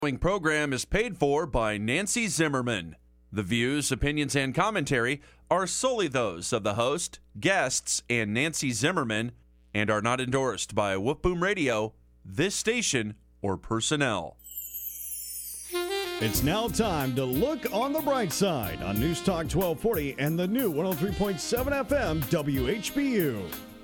The program is paid for by Nancy Zimmerman. The views, opinions, and commentary are solely those of the host, guests, and Nancy Zimmerman, and are not endorsed by Whoop Boom Radio, this station, or personnel. It's now time to look on the bright side on News Talk 1240 and the new 103.7 FM WHBU.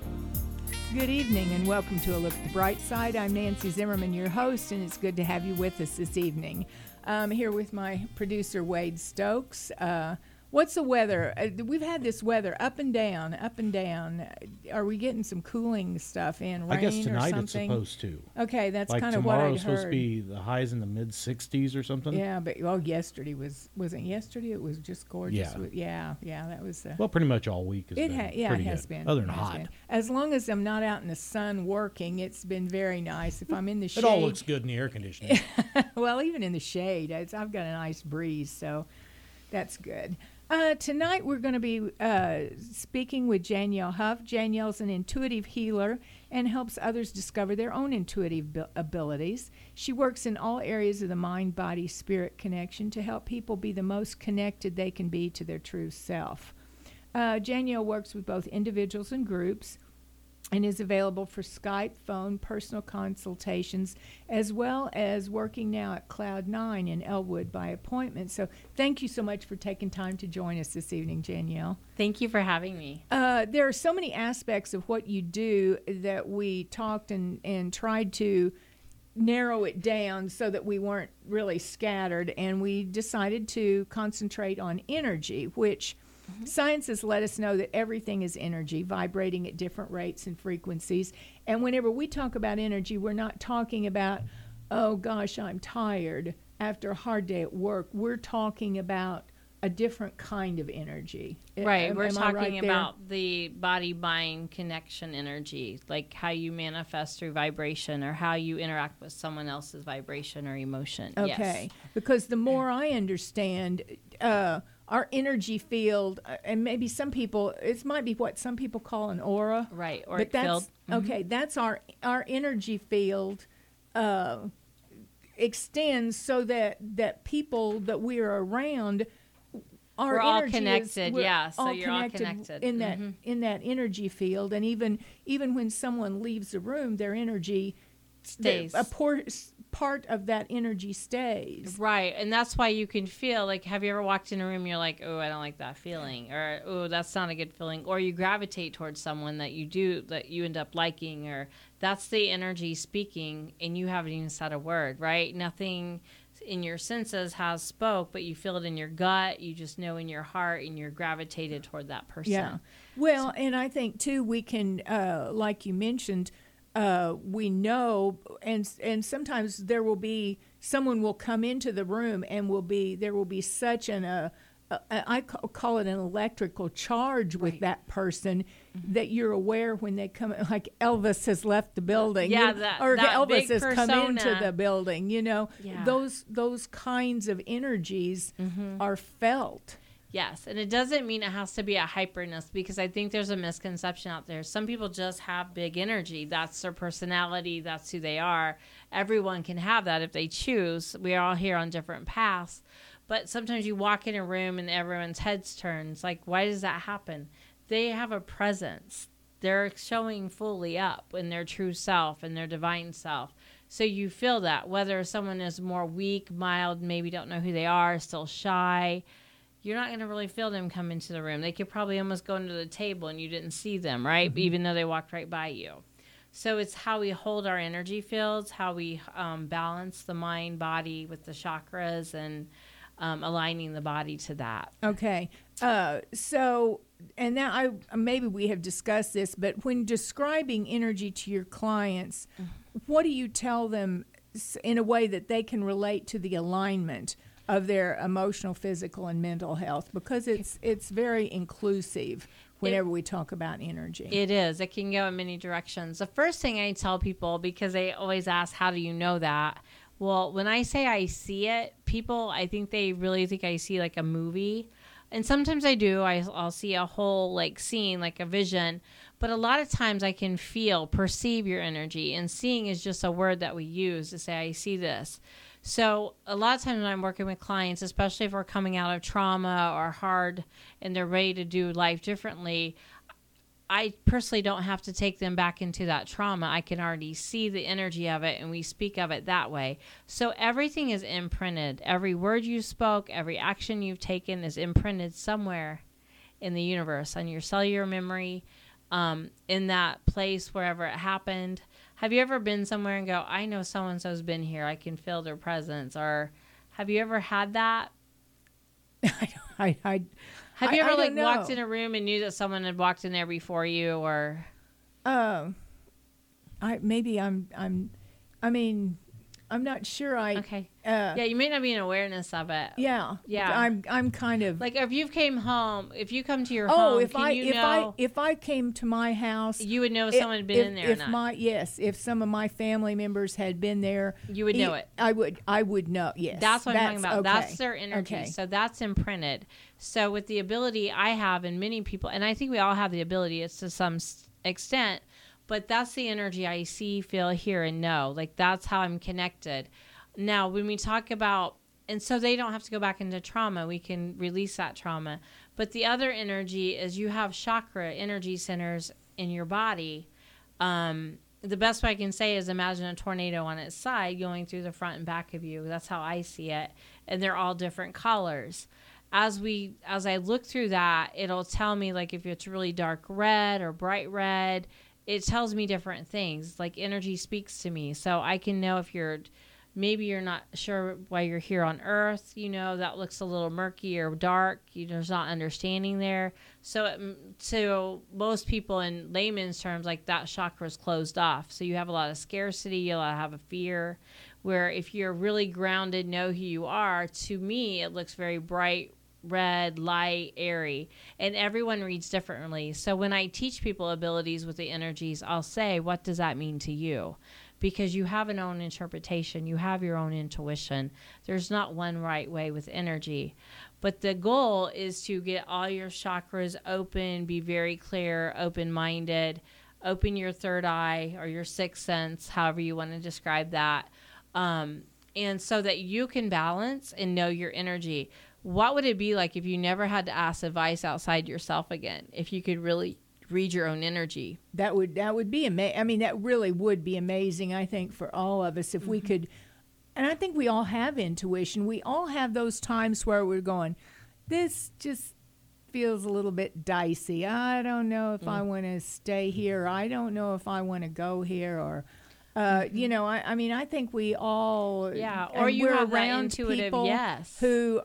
Good evening and welcome to A Look at the Bright Side. I'm Nancy Zimmerman, your host, and it's good to have you with us this evening. I'm here with my producer, Wade Stokes. What's the weather? We've had this weather up and down, up and down. Are we getting some cooling stuff in, rain I guess tonight or something? it's supposed to. Okay, that's like kind of what I heard. Tomorrow's supposed to be the highs in the mid-60s or something. Yeah, but yesterday wasn't yesterday? It was just gorgeous. Yeah, that was. Well, pretty much all week has been pretty it has good, been. other than hot. Been. As long as I'm not out in the sun working, it's been very nice. If I'm in the shade, it all looks good in the air conditioning. Well, even in the shade, I've got a nice breeze, so that's good. Tonight we're going to be speaking with Janielle Huff. Janielle's an intuitive healer and helps others discover their own intuitive abilities. She works in all areas of the mind-body-spirit connection to help people be the most connected they can be to their true self. Janielle works with both individuals and groups and is available for Skype, phone, personal consultations, as well as working now at Cloud9 in Elwood by appointment. So thank you so much for taking time to join us this evening, Janielle. Thank you for having me. There are so many aspects of what you do that we talked and tried to narrow it down so that we weren't really scattered, and we decided to concentrate on energy, which science has let us know that everything is energy, vibrating at different rates and frequencies. And whenever we talk about energy, we're not talking about, oh gosh, I'm tired after a hard day at work. We're talking about a different kind of energy. Right. We're talking about the body-mind connection energy, like how you manifest through vibration or how you interact with someone else's vibration or emotion. Okay. Yes. Because the more I understand, our energy field, and maybe some people, it might be what some people call an aura. Right, or but that's, field. Okay, that's our energy field extends so that people that we're around, we're all connected, so you're all connected. In that energy field, and even when someone leaves the room, their energy stays. Part of that energy stays. Right, and that's why you can feel like, have you ever walked in a room and you're like, oh, I don't like that feeling, or oh, that's not a good feeling, or you gravitate towards someone that you end up liking, or that's the energy speaking, and you haven't even said a word, right? Nothing in your senses has spoke, but you feel it in your gut, you just know in your heart, and you're gravitated toward that person. Yeah. Well, and I think too, we can, like you mentioned, we know, and sometimes there will be, someone will come into the room and there will be such I call it an electrical charge with that person that you're aware when they come, like Elvis has left the building. Yeah, or that Elvis has persona. come into the building, Yeah. Those kinds of energies are felt. Yes, and it doesn't mean it has to be a hyperness, because I think there's a misconception out there. Some people just have big energy. That's their personality. That's who they are. Everyone can have that if they choose. We are all here on different paths. But sometimes you walk in a room and everyone's heads turns. Like, why does that happen? They have a presence. They're showing fully up in their true self and their divine self. So you feel that, whether someone is more weak, mild, maybe don't know who they are, still shy, you're not going to really feel them come into the room. They could probably almost go into the table and you didn't see them, right? Even though they walked right by you. So it's how we hold our energy fields, how we balance the mind, body with the chakras, and aligning the body to that. Okay. So, and now maybe we have discussed this, but when describing energy to your clients, what do you tell them in a way that they can relate to the alignment of their emotional, physical, and mental health? Because it's very inclusive whenever we talk about energy. It is. It can go in many directions. The first thing I tell people, because they always ask, how do you know that? Well, when I say I see it, people, I think they really think I see like a movie. And sometimes I do. I'll see a whole like scene, like a vision. But a lot of times I can perceive your energy. And seeing is just a word that we use to say, I see this. So a lot of times when I'm working with clients, especially if we're coming out of trauma or hard and they're ready to do life differently, I personally don't have to take them back into that trauma. I can already see the energy of it, and we speak of it that way. So everything is imprinted. Every word you spoke, every action you've taken is imprinted somewhere in the universe, on your cellular memory, in that place, wherever it happened. Have you ever been somewhere and go, I know so-and-so's been here. I can feel their presence. Or have you ever had that? Have you ever walked in a room and knew that someone had walked in there before you, or? I'm not sure. Okay. Yeah, you may not be in awareness of it. Yeah. Yeah. I'm kind of like, if you came home, if you come to your home, home, if I came to my house, you would know someone had been in there. If some of my family members had been there, you would know it. I would know. Yes. That's what I'm talking about. Okay. That's their energy. Okay. So that's imprinted. So with the ability I have, and many people, and I think we all have the ability, it's to some extent. But that's the energy I see, feel, hear, and know. Like, that's how I'm connected. Now, when we talk about, and so they don't have to go back into trauma. We can release that trauma. But the other energy is you have chakra energy centers in your body. The best way I can say is imagine a tornado on its side going through the front and back of you. That's how I see it. And they're all different colors. As I look through that, it'll tell me, like, if it's really dark red or bright red. It tells me different things. Like, energy speaks to me. So I can know if maybe you're not sure why you're here on Earth. That looks a little murky or dark. There's not understanding there. So to most people, in layman's terms, like, that chakra is closed off. So you have a lot of scarcity. You'll have a fear. Where if you're really grounded, know who you are, to me, it looks very bright, red, light, airy, and everyone reads differently. So when I teach people abilities with the energies, I'll say, what does that mean to you? Because you have an own interpretation, you have your own intuition. There's not one right way with energy. But the goal is to get all your chakras open, be very clear, open-minded, open your third eye or your sixth sense, however you want to describe that, and so that you can balance and know your energy. What would it be like if you never had to ask advice outside yourself again? If you could really read your own energy, that would be amazing. I mean, that really would be amazing. I think for all of us, if we could, and I think we all have intuition. We all have those times where we're going, this just feels a little bit dicey. I don't know if I want to stay here. I don't know if I want to go here, or. I mean, I think we all, or you have that intuitive, people yes. Who,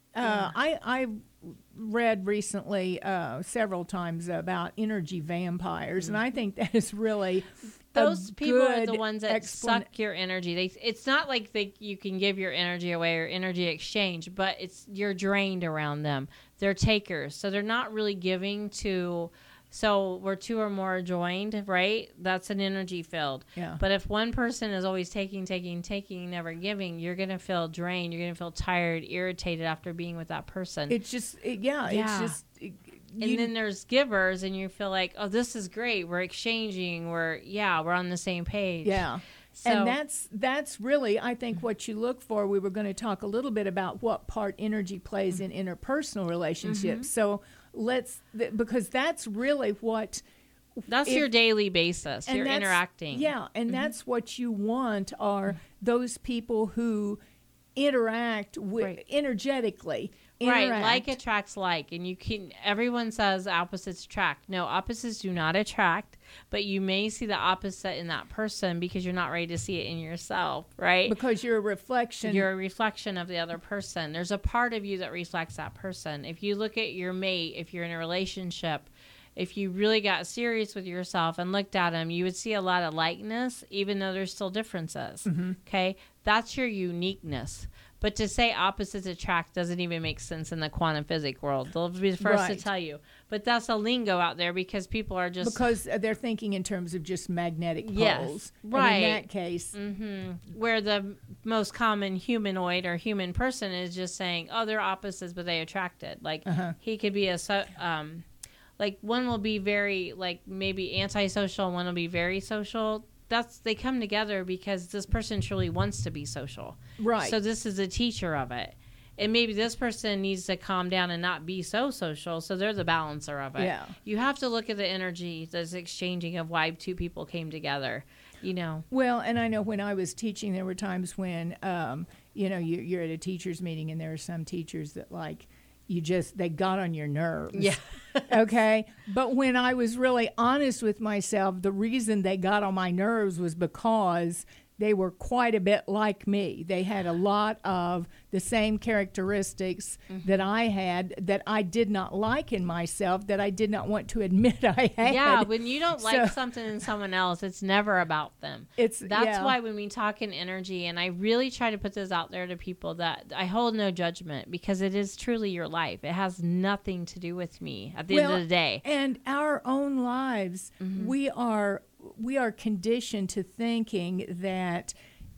I read recently several times about energy vampires, and I think that is really those people are the ones that suck your energy. It's not like you can give your energy away or energy exchange, but you're drained around them. They're takers, so they're not really giving to. So where two or more are joined, right? That's an energy field. Yeah. But if one person is always taking, never giving, you're going to feel drained. You're going to feel tired, irritated after being with that person. It's just, it's just. And then there's givers, and you feel like, oh, this is great. We're exchanging. We're on the same page. Yeah. So, and that's really, I think, what you look for. We were going to talk a little bit about what part energy plays in interpersonal relationships. So because that's really what. That's your daily basis. You're interacting. Yeah, and that's what you want are those people who interact with energetically. Right, like attracts like, and everyone says opposites attract. No, opposites do not attract, but you may see the opposite in that person because you're not ready to see it in yourself, right? Because you're a reflection. You're a reflection of the other person. There's a part of you that reflects that person. If you look at your mate, if you're in a relationship, if you really got serious with yourself and looked at them, you would see a lot of likeness, even though there's still differences, okay? That's your uniqueness. But to say opposites attract doesn't even make sense in the quantum physics world. They'll be the first to tell you. But that's a lingo out there because people are just... Because they're thinking in terms of just magnetic poles. Yes, right. And in that case... Where the most common humanoid or human person is just saying, oh, they're opposites, but they attracted. Like, he could be like, one will be very, like, maybe antisocial, and one will be very social. they come together because this person truly wants to be social. Right. So this is a teacher of it. And maybe this person needs to calm down and not be so social, so they're the balancer of it. Yeah. You have to look at the energy that's exchanging of why two people came together, Well, and I know when I was teaching, there were times when, you're at a teacher's meeting and there are some teachers that, like, they got on your nerves. Yeah. Okay? But when I was really honest with myself, the reason they got on my nerves was because they were quite a bit like me. They had a lot of the same characteristics that I had that I did not like in myself, that I did not want to admit I had. Yeah, when you don't like something in someone else, it's never about them. That's why when we talk in energy, and I really try to put this out there to people, that I hold no judgment, because it is truly your life. It has nothing to do with me at the end of the day. And our own lives, we are conditioned to thinking that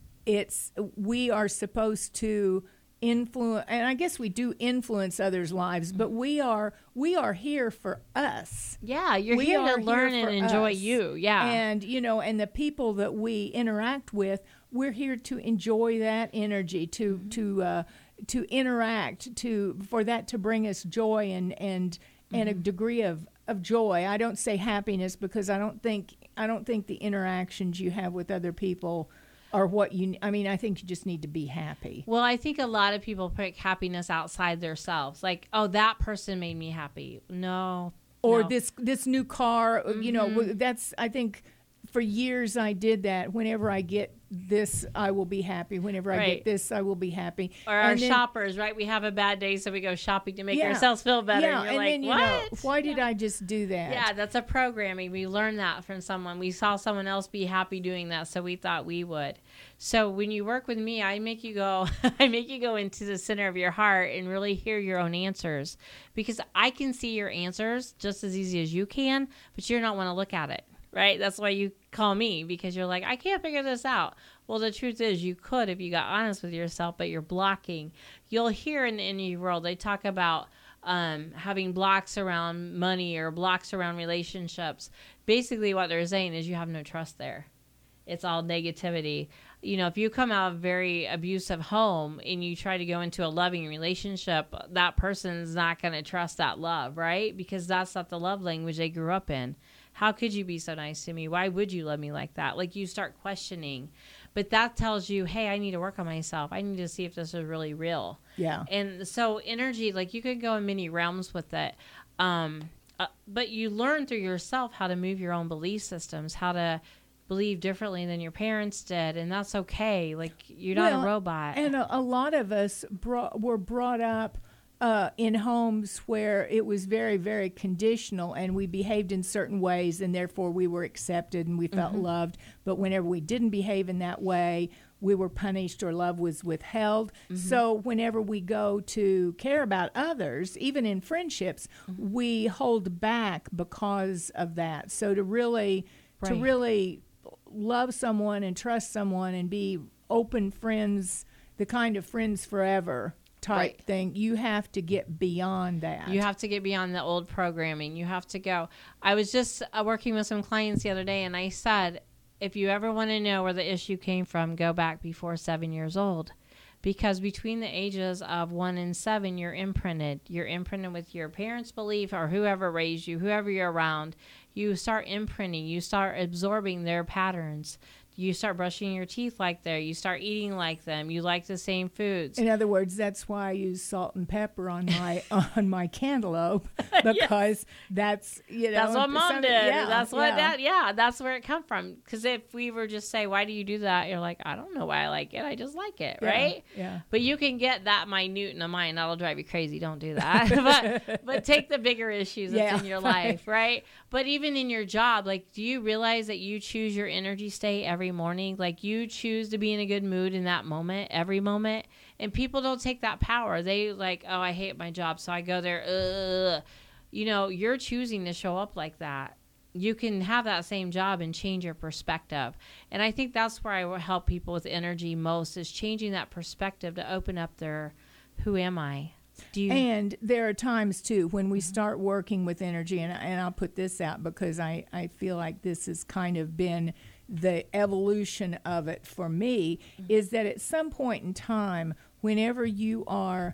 we are supposed to influence, and I guess we do influence others' lives, but we are here for us. Yeah, you're here to learn and enjoy you. Yeah. And and the people that we interact with, we're here to enjoy that energy, to interact, for that to bring us joy and a degree of joy. I don't say happiness, because I don't think the interactions you have with other people are what I think you just need to be happy. Well, I think a lot of people put happiness outside themselves. Like, oh, that person made me happy. No. Or this new car, that's, I think for years I did that. Whenever I get this, I will be happy. Whenever I get this, I will be happy. Or our shoppers, right? We have a bad day, so we go shopping to make ourselves feel better. Yeah, and you're like, what? Why did I just do that? Yeah, that's a programming. We learned that from someone. We saw someone else be happy doing that, so we thought we would. So when you work with me, I make you go into the center of your heart and really hear your own answers, because I can see your answers just as easy as you can, but you don't want to look at it. Right? That's why you call me, because you're like, I can't figure this out. Well, the truth is you could if you got honest with yourself, but you're blocking. You'll hear in the energy world, they talk about having blocks around money or blocks around relationships. Basically what they're saying is you have no trust there. It's all negativity. If you come out of a very abusive home and you try to go into a loving relationship, that person's not going to trust that love, right? Because that's not the love language they grew up in. How could you be so nice to me? Why would you love me like that? Like, you start questioning. But that tells you, hey, I need to work on myself. I need to see if this is really real. Yeah. And so energy, like, you could go in many realms with it. But you learn through yourself how to move your own belief systems, how to believe differently than your parents did. And that's okay. Like, you're not a robot. And a lot of us were brought up in homes where it was very, very conditional, and we behaved in certain ways, and therefore we were accepted and we felt loved. But whenever we didn't behave in that way, we were punished or love was withheld. So whenever we go to care about others, even in friendships, we hold back because of that. So to really love someone and trust someone and be open friends, the kind of friends forever type thing, you have to get beyond that. You have to get beyond the old programming. You have to go. I was just working with some clients the other day, and I said, if you ever want to know where the issue came from, go back before 7 years old. Because between the ages of 1 and 7, you're imprinted. You're imprinted with your parents' belief or whoever raised you, whoever you're around. You start imprinting. You start absorbing their patterns. You start brushing your teeth like them. You start eating like them. You like the same foods. In other words, that's why I use salt and pepper on my cantaloupe, because that's that's what Mom did. Yeah, that's what that's where it come from. Because if we were just say, why do you do that? You're like, I don't know why I like it. I just like it, right? Yeah. But you can get that minute in a mind. That'll drive you crazy. Don't do that. but take the bigger issues that's in your life, right? But even in your job, like, do you realize that you choose your energy state every morning? Like, you choose to be in a good mood in that moment, every moment. And people don't take that power. They like, oh, I hate my job, so I go there. You're choosing to show up like that. You can have that same job and change your perspective. And I think that's where I will help people with energy most, is changing that perspective to open up their, who am I? And there are times, too, when we start working with energy, and I'll put this out because I feel like this has kind of been the evolution of it for me is that at some point in time, whenever you are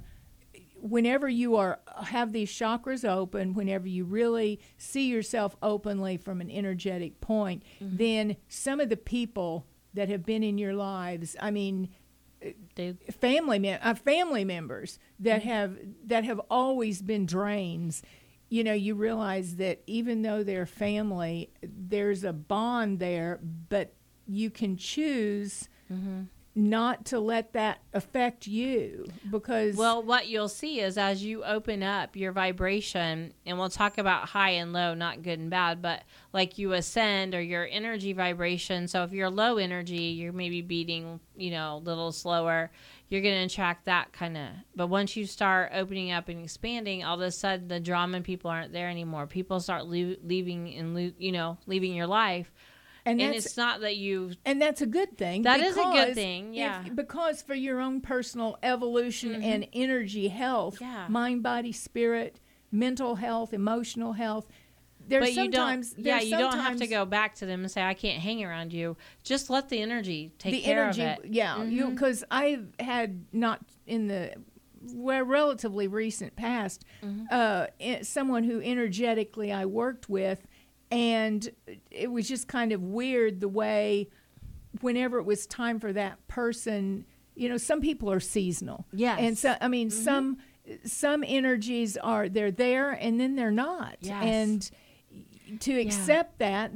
have these chakras open, whenever you really see yourself openly from an energetic point, then some of the people that have been in your lives, I mean, family members that have always been drains, you know, you realize that even though they're family, there's a bond there, but you can choose not to let that affect you, because well, what you'll see is as you open up your vibration, and we'll talk about high and low, not good and bad, but like you ascend or your energy vibration. So if you're low energy, you're maybe beating, you know, a little slower, you're going to attract that kind of. But once you start opening up and expanding, all of a sudden the drama people aren't there anymore. People start leaving your life. And it's not that you... And that's a good thing. That is a good thing, yeah. Because for your own personal evolution and energy health, mind, body, spirit, mental health, emotional health, you don't have to go back to them and say, I can't hang around you. Just let the energy take care of it. Yeah, because I've had not in the relatively recent past someone who energetically I worked with, and it was just kind of weird the way whenever it was time for that person, you know, some people are seasonal. Yes. And so, I mean, some energies they're there and then they're not. Yes. And to accept that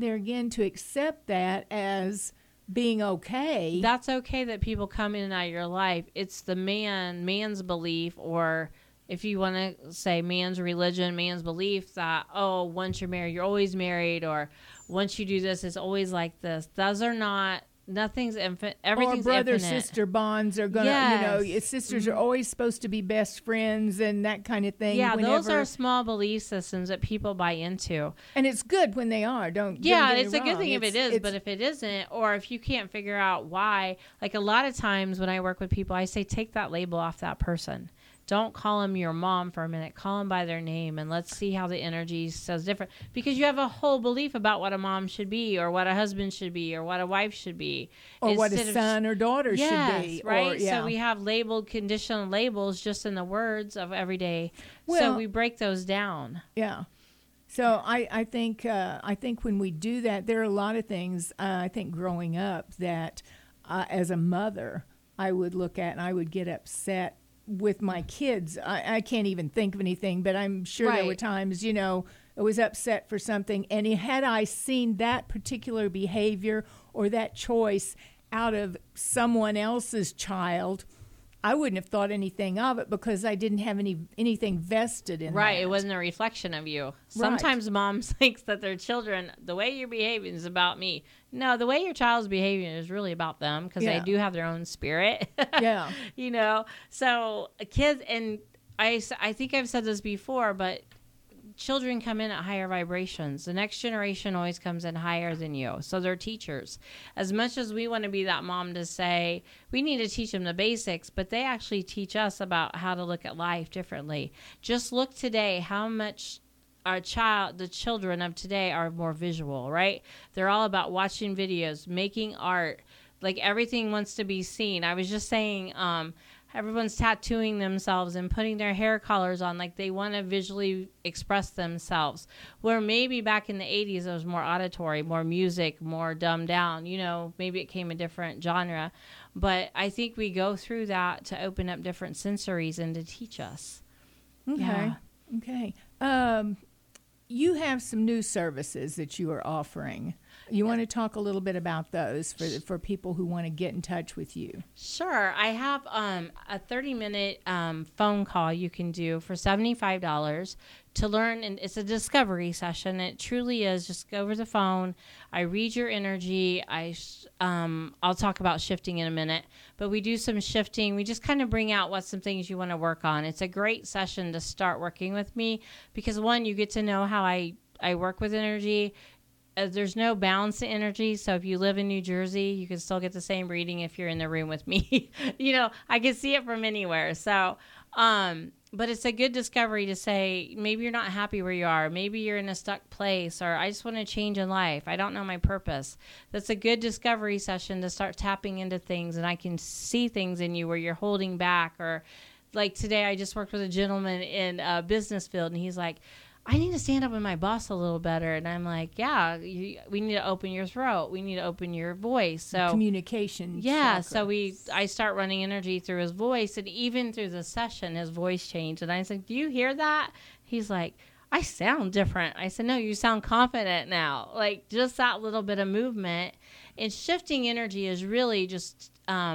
as being okay. That's okay that people come in and out of your life. It's the man's belief, or if you want to say man's religion, man's belief that, oh, once you're married, you're always married, or once you do this, it's always like this. Those are not, nothing's infinite. Everything's or infinite. brother-sister bonds are going to, you know, sisters are always supposed to be best friends and that kind of thing. Yeah, those are small belief systems that people buy into. And it's good when they are, it's a good thing if it is, but if it isn't, or if you can't figure out why, like a lot of times when I work with people, I say, take that label off that person. Don't call them your mom for a minute. Call them by their name, and let's see how the energy says different. Because you have a whole belief about what a mom should be, or what a husband should be, or what a wife should be. Or what a son or daughter should be. Right? So we have conditional labels just in the words of every day. Well, so we break those down. Yeah. So I think when we do that, there are a lot of things, I think growing up that as a mother, I would look at and I would get upset with my kids. I can't even think of anything, but I'm sure there were times, you know, I was upset for something. And had I seen that particular behavior or that choice out of someone else's child, I wouldn't have thought anything of it because I didn't have anything vested in Right. that. It wasn't a reflection of you. Sometimes moms think that their children, the way you're behaving is about me. No, the way your child's behaving is really about them because they do have their own spirit. Yeah. You know, so kids, and I think I've said this before, but children come in at higher vibrations. The next generation always comes in higher than you. So they're teachers. As much as we want to be that mom to say, we need to teach them the basics, but they actually teach us about how to look at life differently. Just look today how much the children of today are more visual, right? They're all about watching videos, making art, like everything wants to be seen. I was just saying, everyone's tattooing themselves and putting their hair colors on, like they want to visually express themselves. Where maybe back in the 80s, it was more auditory, more music, more dumbed down. You know, maybe it came a different genre. But I think we go through that to open up different sensories and to teach us. Okay. Yeah. Okay. You have some new services that you are offering. You want to talk a little bit about those for people who want to get in touch with you? Sure. I have a 30-minute phone call you can do for $75 to learn, and it's a discovery session. It truly is. Just go over the phone. I read your energy. I'll talk about shifting in a minute, but we do some shifting. We just kind of bring out what some things you want to work on. It's a great session to start working with me because, one, you get to know how I work with energy. there's no balance to energy. So if you live in New Jersey, you can still get the same reading if you're in the room with me. I can see it from anywhere. So, but it's a good discovery to say, maybe you're not happy where you are. Maybe you're in a stuck place, or I just want to change in life. I don't know my purpose. That's a good discovery session to start tapping into things. And I can see things in you where you're holding back, or like today, I just worked with a gentleman in a business field, and he's like, I need to stand up with my boss a little better. And I'm like, yeah, we need to open your throat. We need to open your voice. So communication. Yeah. chakra. So I start running energy through his voice, and even through the session, his voice changed. And I was like, do you hear that? He's like, I sound different. I said, no, you sound confident now. Like just that little bit of movement and shifting energy is really just,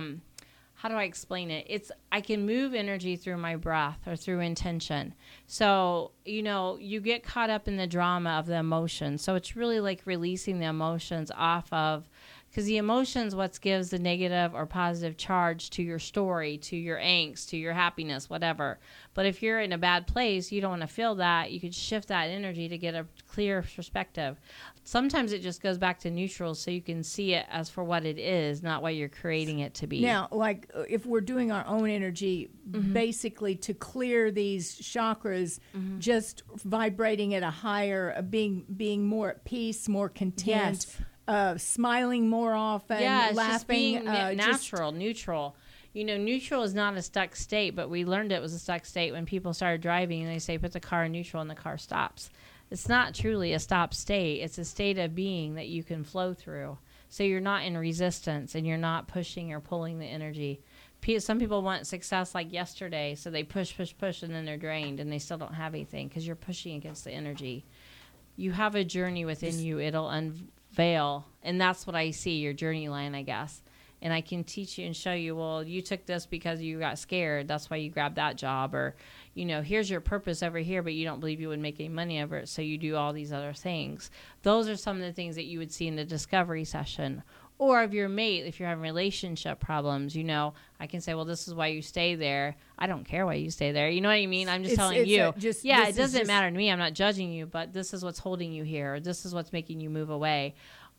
how do I explain it? I can move energy through my breath or through intention. So, you get caught up in the drama of the emotions. So it's really like releasing the emotions off of, because the emotions what gives the negative or positive charge to your story, to your angst, to your happiness, whatever. But if you're in a bad place, you don't want to feel that. You could shift that energy to get a clear perspective. Sometimes it just goes back to neutral so you can see it as for what it is, not what you're creating it to be. Now, like if we're doing our own energy, basically to clear these chakras, just vibrating at a higher, being more at peace, more content, smiling more often, laughing. Just being natural, neutral. Neutral is not a stuck state, but we learned it was a stuck state when people started driving and they say, put the car in neutral and the car stops. It's not truly a stop state. It's a state of being that you can flow through. So you're not in resistance and you're not pushing or pulling the energy. Some people want success like yesterday, so they push, and then they're drained and they still don't have anything because you're pushing against the energy. You have a journey within you. It'll unveil, and that's what I see, your journey line, I guess. And I can teach you and show you, well, you took this because you got scared. That's why you grabbed that job. Or, here's your purpose over here, but you don't believe you would make any money over it, so you do all these other things. Those are some of the things that you would see in the discovery session. Or of your mate, if you're having relationship problems, I can say, well, this is why you stay there. I don't care why you stay there. You know what I mean? I'm just telling you. It doesn't matter to me. I'm not judging you, but this is what's holding you here. Or this is what's making you move away.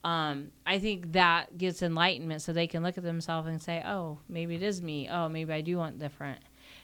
I think that gives enlightenment so they can look at themselves and say, oh, maybe it is me. Oh, maybe I do want different.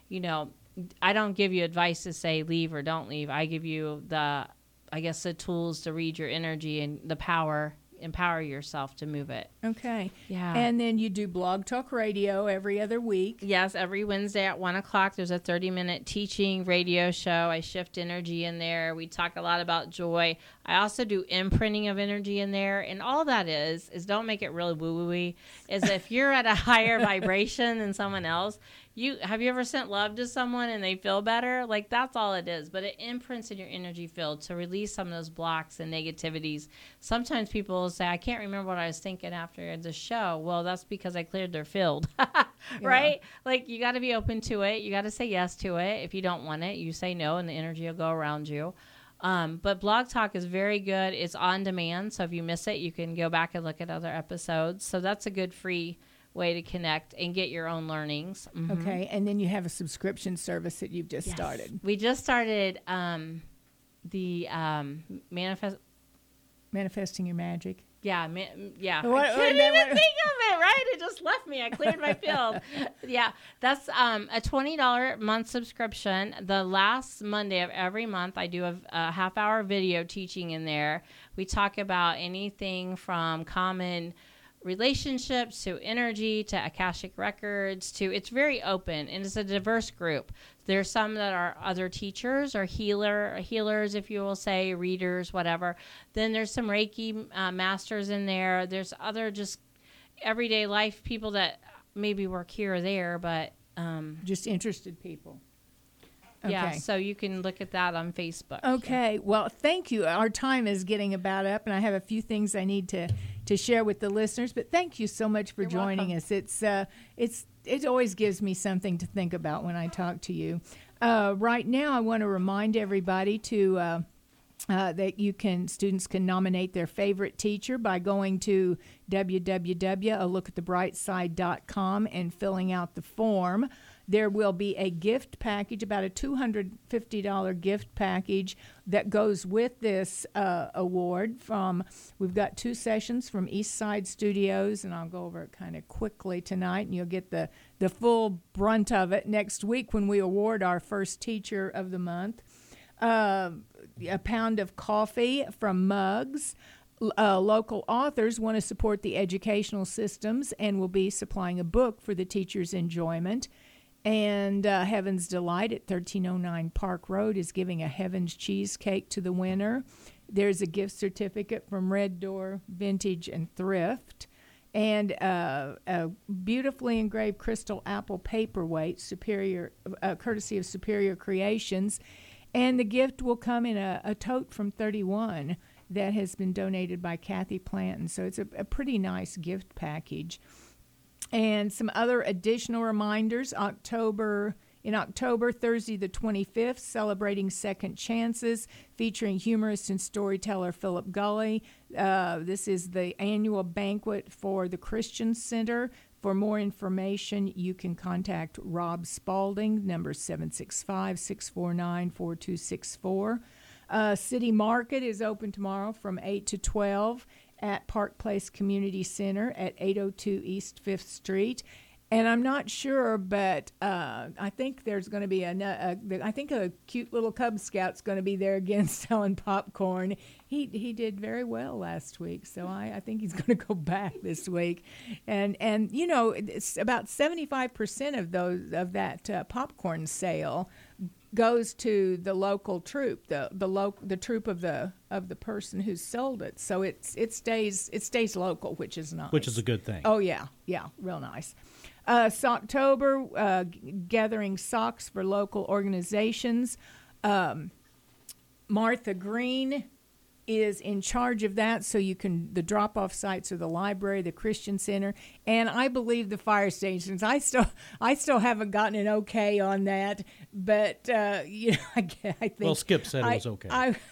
I don't give you advice to say leave or don't leave. I give you the tools to read your energy and the empower yourself to move it. Okay. Yeah. And then you do Blog Talk Radio every other week. Yes, every Wednesday at 1 o'clock, there's a 30-minute teaching radio show. I shift energy in there. We talk a lot about joy. I also do imprinting of energy in there. And all that is don't make it really woo-woo-y, is if you're at a higher vibration than someone else, have you ever sent love to someone and they feel better? Like, that's all it is. But it imprints in your energy field to release some of those blocks and negativities. Sometimes people will say, I can't remember what I was thinking after the show. Well, that's because I cleared their field. Right? Like, you got to be open to it. You got to say yes to it. If you don't want it, you say no, and the energy will go around you. But Blog Talk is very good. It's on demand. So if you miss it, you can go back and look at other episodes. So that's a good free way to connect and get your own learnings. Mm-hmm. Okay, and then you have a subscription service that you've just started. We just started the Manifesting Your Magic. Yeah, I couldn't even think of it, right? It just left me. I cleared my field. Yeah, that's a $20 month subscription. The last Monday of every month, I do a half-hour video teaching in there. We talk about anything from common relationships to energy to Akashic records to, it's very open and it's a diverse group. There's some that are other teachers or healers, if you will say, readers, whatever. Then there's some Reiki masters in there. There's other just everyday life people that maybe work here or there, but just interested people. Yeah, so you can look at that on Facebook. Okay, well, thank you. Our time is getting about up, and I have a few things I need to share with the listeners. But thank you so much for joining us. It always gives me something to think about when I talk to you. Right now, I want to remind everybody to that students can nominate their favorite teacher by going to www.alookatthebrightside.com and filling out the form. There will be a gift package, about a $250 gift package that goes with this award. We've got 2 sessions from East Side Studios, and I'll go over it kind of quickly tonight, and you'll get the full brunt of it next week when we award our first Teacher of the Month. A pound of coffee from Mugs. Local authors want to support the educational systems and will be supplying a book for the teachers' enjoyment. And Heaven's Delight at 1309 Park Road is giving a Heaven's Cheesecake to the winner. There's a gift certificate from Red Door Vintage and Thrift. And a beautifully engraved crystal apple paperweight, courtesy of Superior Creations. And the gift will come in a tote from 31 that has been donated by Kathy Planton. So it's a pretty nice gift package. And some other additional reminders. In October, Thursday the 25th, celebrating Second Chances, featuring humorist and storyteller Philip Gully. This is the annual banquet for the Christian Center. For more information, you can contact Rob Spalding, number 765-649-4264. City Market is open tomorrow from 8 to 12 at Park Place Community Center at 802 East 5th Street. And I'm not sure, but I think there's going to be I think a cute little Cub Scout's going to be there again selling popcorn. He did very well last week, so I think he's going to go back this week. And you know, it's about 75% of that popcorn sale goes to the local troop, the troop of the person who sold it. So it stays local, which is nice. Which is a good thing. Oh yeah, real nice. Socktober, gathering socks for local organizations. Martha Green is in charge of that, so the drop-off sites are the library, the Christian Center, and I believe the fire stations. I still haven't gotten an okay on that, but I think. Well, Skip said it was okay.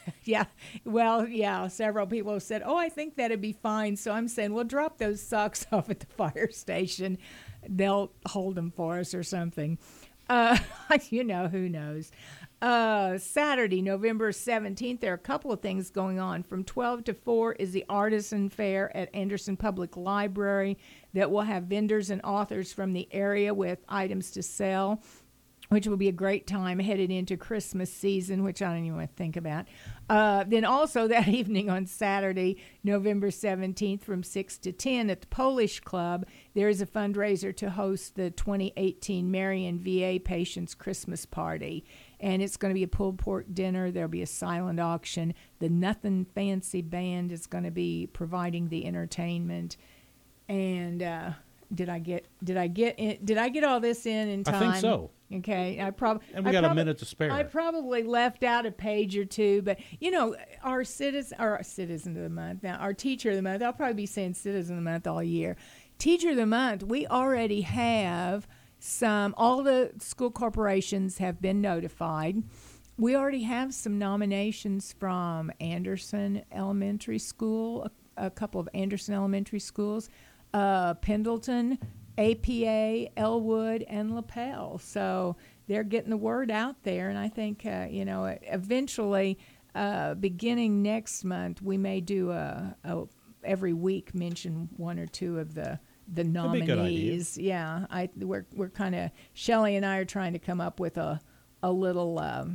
Several people have said, I think that'd be fine. So I'm saying, well, drop those socks off at the fire station. They'll hold them for us or something. Who knows? Saturday, November 17th, there are a couple of things going on. From 12 to 4 is the Artisan Fair at Anderson Public Library that will have vendors and authors from the area with items to sell, which will be a great time headed into Christmas season, which I don't even want to think about. Then also that evening on Saturday, November 17th, from 6 to 10 at the Polish Club, there is a fundraiser to host the 2018 Marion VA Patients Christmas Party. And it's going to be a pulled pork dinner. There'll be a silent auction. The Nothing Fancy Band is going to be providing the entertainment. And did I get all this in time? I think so. Okay, and we got a minute to spare. I probably left out a page or two, but our citizen of the month now, our Teacher of the Month. I'll probably be saying Citizen of the Month all year. Teacher of the Month. We already have all the school corporations have been notified. We already have some nominations from Anderson Elementary School, a couple of Anderson Elementary Schools, Pendleton, APA, Elwood, and LaPel. So they're getting the word out there, and I think eventually, beginning next month, we may do every week mention one or two of the nominees. Yeah, we're kind of, Shelley and I are trying to come up with a little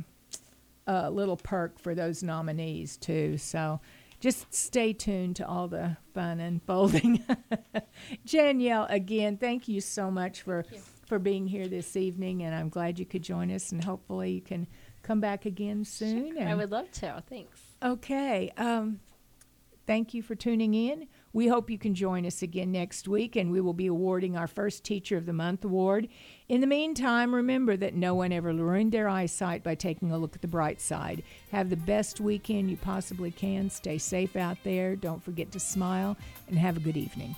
perk for those nominees too. So just stay tuned to all the fun unfolding. Janielle, again, thank you so much for being here this evening, and I'm glad you could join us, and hopefully you can come back again soon. Sure. I would love to. Thanks. Okay. Thank you for tuning in. We hope you can join us again next week, and we will be awarding our first Teacher of the Month award. In the meantime, remember that no one ever ruined their eyesight by taking a look at the bright side. Have the best weekend you possibly can. Stay safe out there. Don't forget to smile, and have a good evening.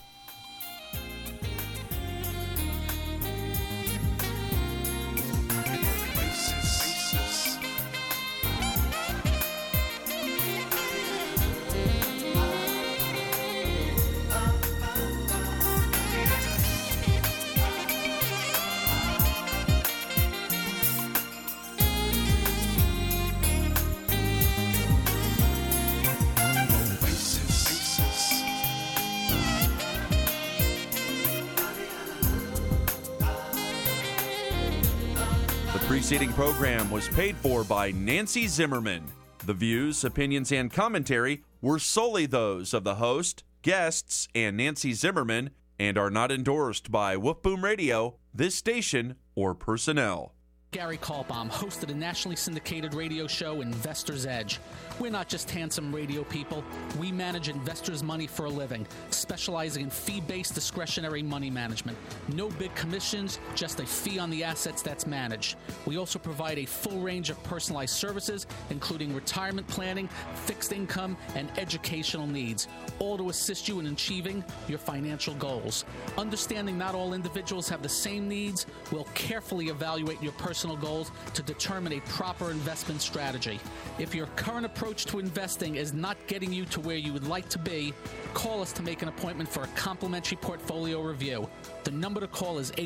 Preceding program was paid for by Nancy Zimmerman. The views, opinions, and commentary were solely those of the host, guests, and Nancy Zimmerman, and are not endorsed by Whoop Boom Radio, this station, or personnel. Gary Kaltbaum hosted a nationally syndicated radio show, Investor's Edge. We're not just handsome radio people. We manage investors' money for a living, specializing in fee-based discretionary money management. No big commissions, just a fee on the assets that's managed. We also provide a full range of personalized services, including retirement planning, fixed income, and educational needs, all to assist you in achieving your financial goals. Understanding not all individuals have the same needs, we'll carefully evaluate your personal goals to determine a proper investment strategy. If your current approach to investing is not getting you to where you would like to be, call us to make an appointment for a complimentary portfolio review. The number to call is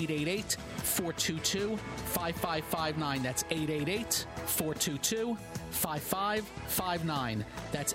888-422-5559. That's 888-422-5559. That's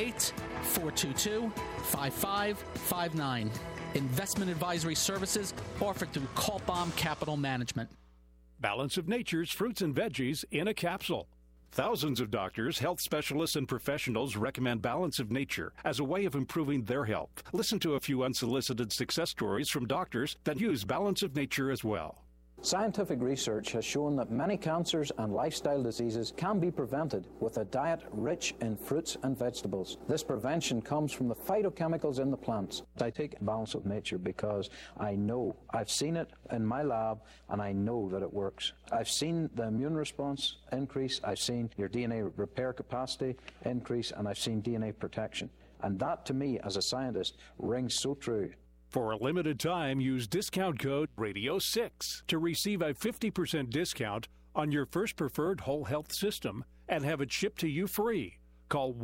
888-422-5559. Investment advisory services offered through Kaltbaum Capital Management. Balance of Nature's fruits and veggies in a capsule. Thousands of doctors, health specialists, and professionals recommend Balance of Nature as a way of improving their health. Listen to a few unsolicited success stories from doctors that use Balance of Nature as well. Scientific research has shown that many cancers and lifestyle diseases can be prevented with a diet rich in fruits and vegetables. This prevention comes from the phytochemicals in the plants. I take Balance of Nature because I know, I've seen it in my lab, and I know that it works. I've seen the immune response increase, I've seen your DNA repair capacity increase, and I've seen DNA protection. And that, to me, as a scientist, rings so true. For a limited time, use discount code RADIO6 to receive a 50% discount on your first preferred whole health system and have it shipped to you free. Call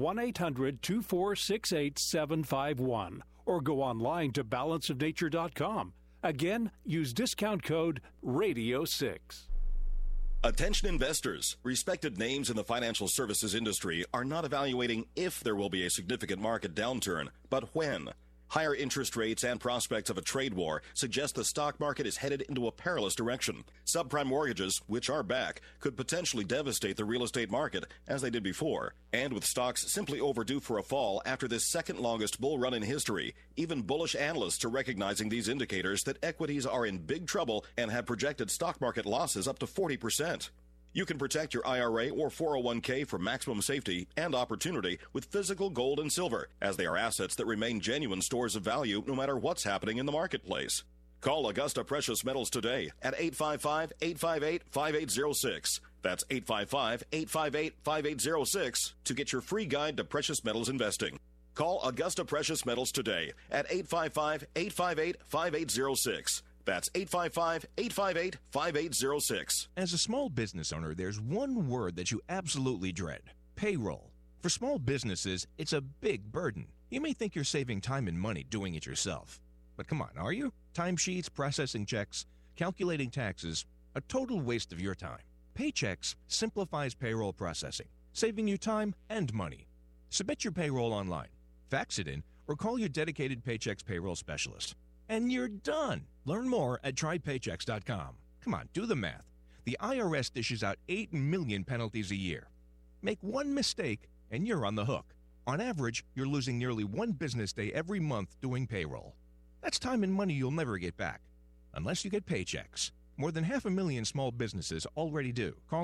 1-800-246-8751 or go online to balanceofnature.com. Again, use discount code RADIO6. Attention investors. Respected names in the financial services industry are not evaluating if there will be a significant market downturn, but when. Higher interest rates and prospects of a trade war suggest the stock market is headed into a perilous direction. Subprime mortgages, which are back, could potentially devastate the real estate market, as they did before. And with stocks simply overdue for a fall after this second longest bull run in history, even bullish analysts are recognizing these indicators that equities are in big trouble and have projected stock market losses up to 40%. You can protect your IRA or 401k for maximum safety and opportunity with physical gold and silver, as they are assets that remain genuine stores of value no matter what's happening in the marketplace. Call Augusta Precious Metals today at 855-858-5806. That's 855-858-5806 to get your free guide to precious metals investing. Call Augusta Precious Metals today at 855-858-5806. That's 855-858-5806. As a small business owner, there's one word that you absolutely dread: payroll. For small businesses, it's a big burden. You may think you're saving time and money doing it yourself. But come on, are you? Timesheets, processing checks, calculating taxes, a total waste of your time. Paychex simplifies payroll processing, saving you time and money. Submit your payroll online, fax it in, or call your dedicated Paychex payroll specialist. And you're done. Learn more at trypaychex.com. Come on, do the math. The IRS dishes out 8 million penalties a year. Make one mistake and you're on the hook. On average, you're losing nearly one business day every month doing payroll. That's time and money you'll never get back, unless you get Paychex. More than 500,000 small businesses already do. Call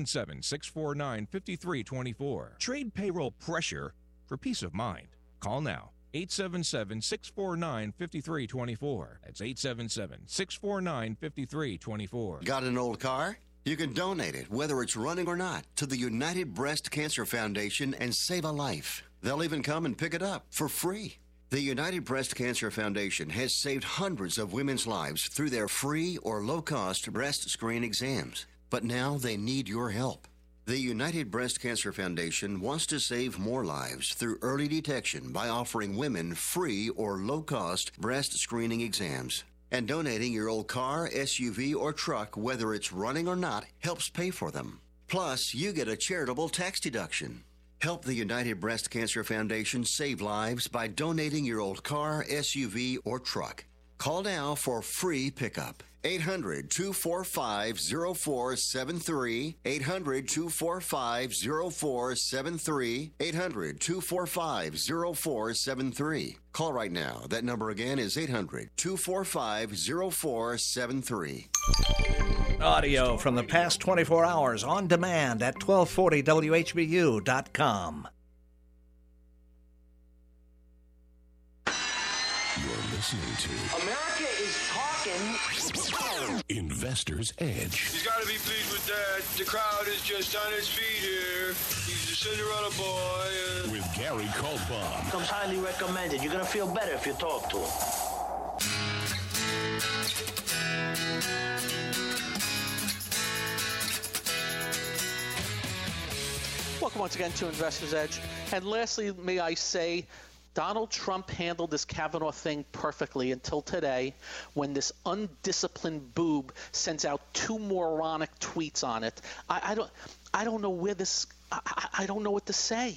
877-649-5324. Trade payroll pressure for peace of mind. Call now. 877-649-5324. That's 877-649-5324. Got an old car? You can donate it, whether it's running or not, to the United Breast Cancer Foundation and save a life. They'll even come and pick it up for free. The United Breast Cancer Foundation has saved hundreds of women's lives through their free or low-cost breast screen exams. But now they need your help. The United Breast Cancer Foundation wants to save more lives through early detection by offering women free or low-cost breast screening exams. And donating your old car, SUV, or truck, whether it's running or not, helps pay for them. Plus, you get a charitable tax deduction. Help the United Breast Cancer Foundation save lives by donating your old car, SUV, or truck. Call now for free pickup. 800-245-0473. 800-245-0473. 800-245-0473. Call right now. That number again is 800-245-0473. Audio from the past 24 hours on demand at 1240WHBU.com. You're listening to America is talking. Investor's Edge. He's got to be pleased with that. The crowd is just on its feet here. He's the Cinderella boy. With Gary Kaltbaum. Comes highly recommended. You're going to feel better if you talk to him. Welcome once again to Investor's Edge. And lastly, may I say, Donald Trump handled this Kavanaugh thing perfectly until today, when this undisciplined boob sends out two moronic tweets on it. I don't know where this. I don't know what to say.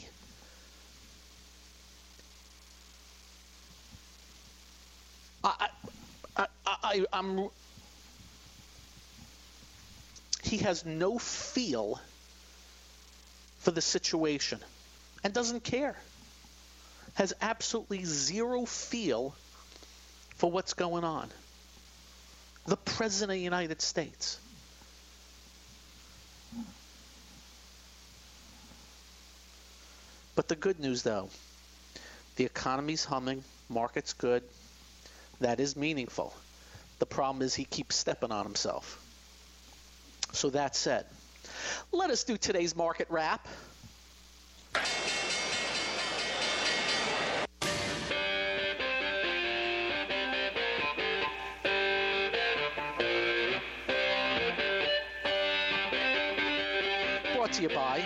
I'm. He has no feel for the situation and doesn't care. Has absolutely zero feel for what's going on. The President of the United States. But the good news, though, the economy's humming, market's good. That is meaningful. The problem is he keeps stepping on himself. So that said, let us do today's market wrap. Brought to you by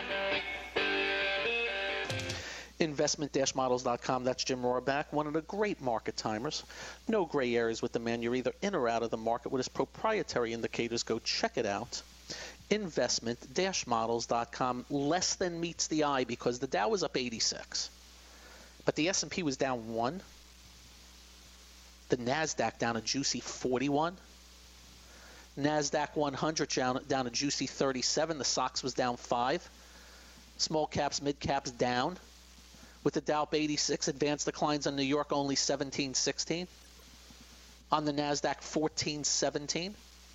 investment-models.com. That's Jim Rohrbach, one of the great market timers. No gray areas with the man. You're either in or out of the market with his proprietary indicators. Go check it out. Investment-models.com. Less than meets the eye because the Dow was up 86. But the S&P was down 1. The NASDAQ down a juicy 41. NASDAQ 100 down a juicy 37. The SOX was down 5. Small caps, mid caps down. With the Dow up 86, advanced declines on New York only 17.16. On the NASDAQ 14.17.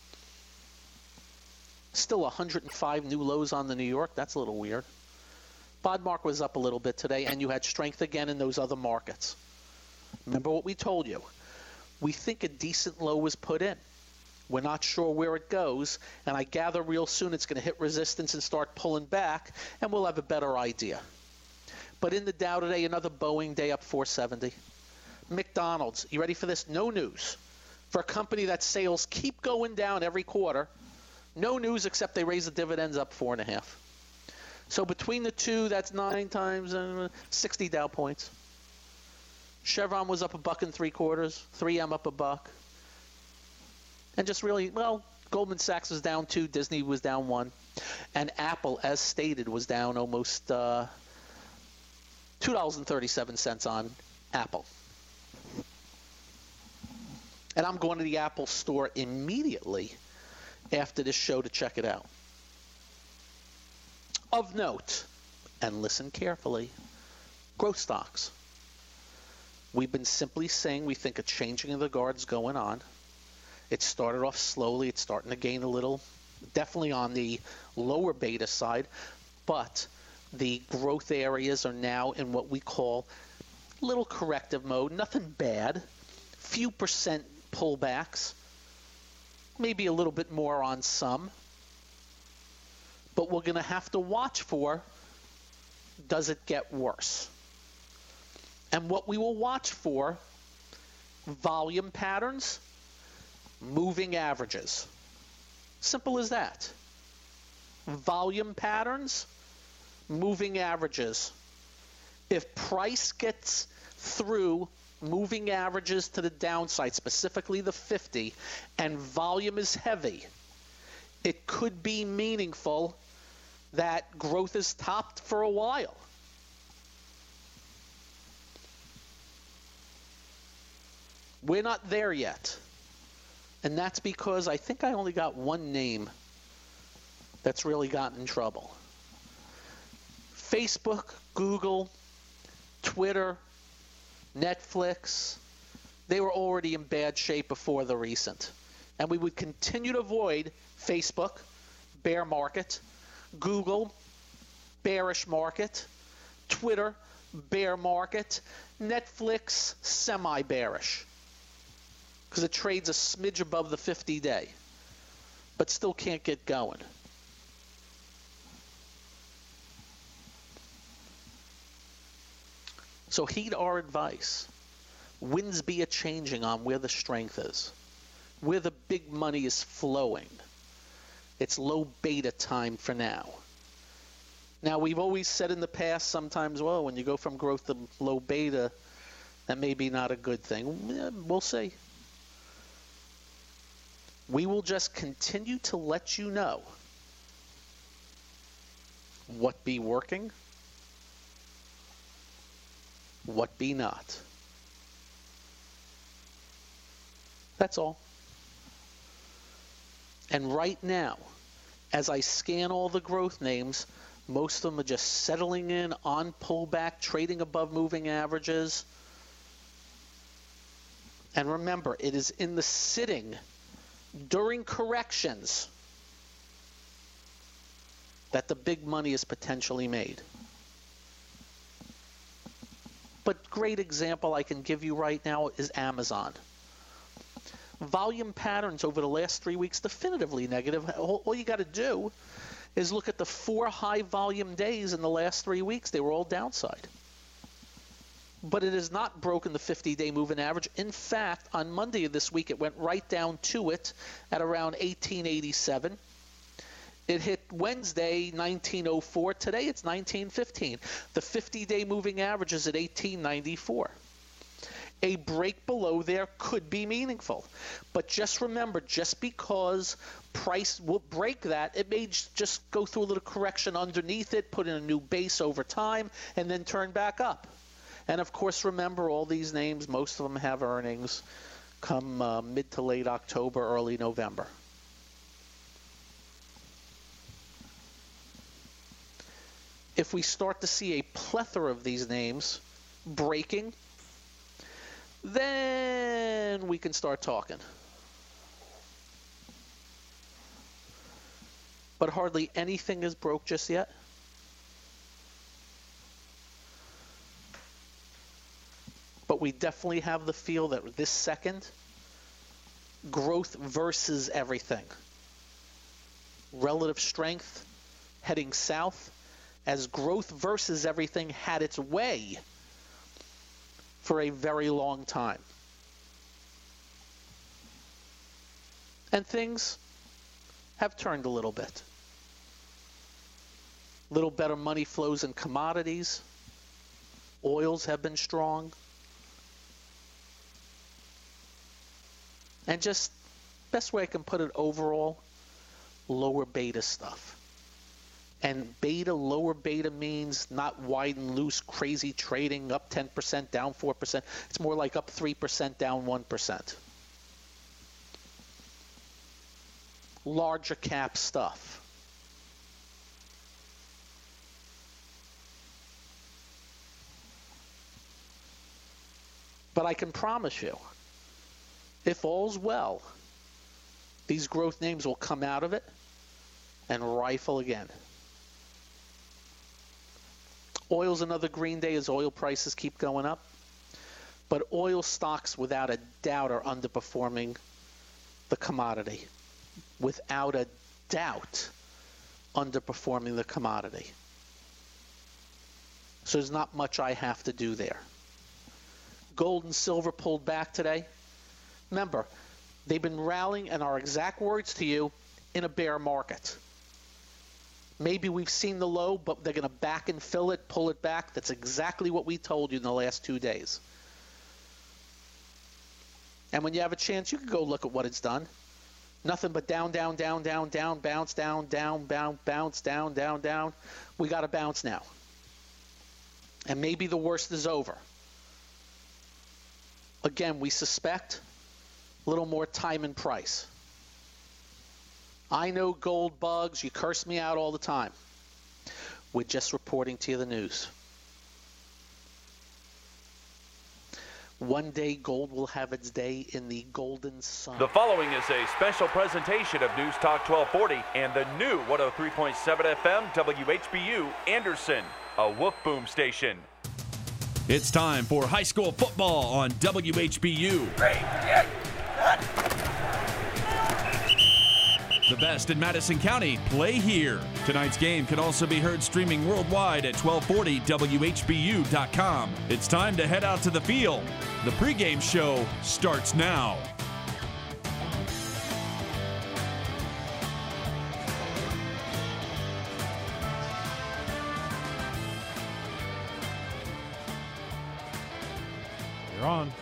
Still 105 new lows on the New York. That's a little weird. Bod mark was up a little bit today, and you had strength again in those other markets. Remember what we told you. We think a decent low was put in. We're not sure where it goes, and I gather real soon it's going to hit resistance and start pulling back, and we'll have a better idea. But in the Dow today, another Boeing day up 470. McDonald's, you ready for this? No news. For a company that sales keep going down every quarter, no news except they raise the dividends up 4.5. So between the two, that's 9 times 60 Dow points. Chevron was up $1.75. 3M up $1. And just really, well, Goldman Sachs was down 2. Disney was down 1. And Apple, as stated, was down almost $2.37 on Apple. And I'm going to the Apple store immediately after this show to check it out. Of note, and listen carefully, growth stocks. We've been simply saying we think a changing of the guard's going on. It started off slowly. It's starting to gain a little, definitely on the lower beta side, but the growth areas are now in what we call little corrective mode. Nothing bad. Few percent pullbacks. Maybe a little bit more on some. But we're going to have to watch for, does it get worse? And what we will watch for, volume patterns, moving averages. Simple as that. Volume patterns, moving averages. If price gets through moving averages to the downside, specifically the 50, and volume is heavy, it could be meaningful that growth is topped for a while. We're not there yet. And that's because I think I only got one name that's really gotten in trouble. Facebook, Google, Twitter, Netflix, they were already in bad shape before the recent. And we would continue to avoid Facebook, bear market, Google, bearish market, Twitter, bear market, Netflix, semi-bearish. Because it trades a smidge above the 50-day, but still can't get going. So heed our advice. Winds be a-changing on where the strength is, where the big money is flowing. It's low beta time for now. Now, we've always said in the past sometimes, well, when you go from growth to low beta, that may be not a good thing. We'll see. We will just continue to let you know what be working, what be not. That's all. And right now, as I scan all the growth names, most of them are just settling in on pullback, trading above moving averages. And remember, it is in the sitting during corrections that the big money is potentially made. But great example I can give you right now is Amazon. Volume patterns over the last 3 weeks definitively negative. All you got to do is look at the 4 high volume days in the last 3 weeks. They were all downside. But it has not broken the 50-day moving average. In fact, on Monday of this week, it went right down to it at around 1887. It hit Wednesday, 1904. Today, it's 1915. The 50-day moving average is at 1894. A break below there could be meaningful. But just remember, just because price will break that, it may just go through a little correction underneath it, put in a new base over time, and then turn back up. And, of course, remember all these names, most of them have earnings come mid to late October, early November. If we start to see a plethora of these names breaking, then we can start talking. But hardly anything is broke just yet. But we definitely have the feel that this second, growth versus everything. Relative strength heading south as growth versus everything had its way for a very long time. And things have turned a little bit. Little better money flows in commodities. Oils have been strong. And just, best way I can put it overall, lower beta stuff. And beta, lower beta means not wide and loose, crazy trading, up 10%, down 4%. It's more like up 3%, down 1%. Larger cap stuff. But I can promise you, if all's well, these growth names will come out of it and rifle again. Oil's another green day as oil prices keep going up. But oil stocks, without a doubt, are underperforming the commodity. Without a doubt, underperforming the commodity. So there's not much I have to do there. Gold and silver pulled back today. Remember, they've been rallying, and our exact words to you, in a bear market. Maybe we've seen the low, but they're going to back and fill it, pull it back. That's exactly what we told you in the last 2 days. And when you have a chance, you can go look at what it's done. Nothing but down, down, down, down, down, bounce, down, down, bounce, down, down, down. We got to bounce now. And maybe the worst is over. Again, we suspect a little more time and price. I know gold bugs. You curse me out all the time. We're just reporting to you the news. One day gold will have its day in the golden sun. The following is a special presentation of News Talk 1240 and the new 103.7 FM WHBU Anderson, a Wolf Boom station. It's time for high school football on WHBU. The best in Madison County play here. Tonight's game can also be heard streaming worldwide at 1240WHBU.com. It's time to head out to the field. The pregame show starts now. You're on.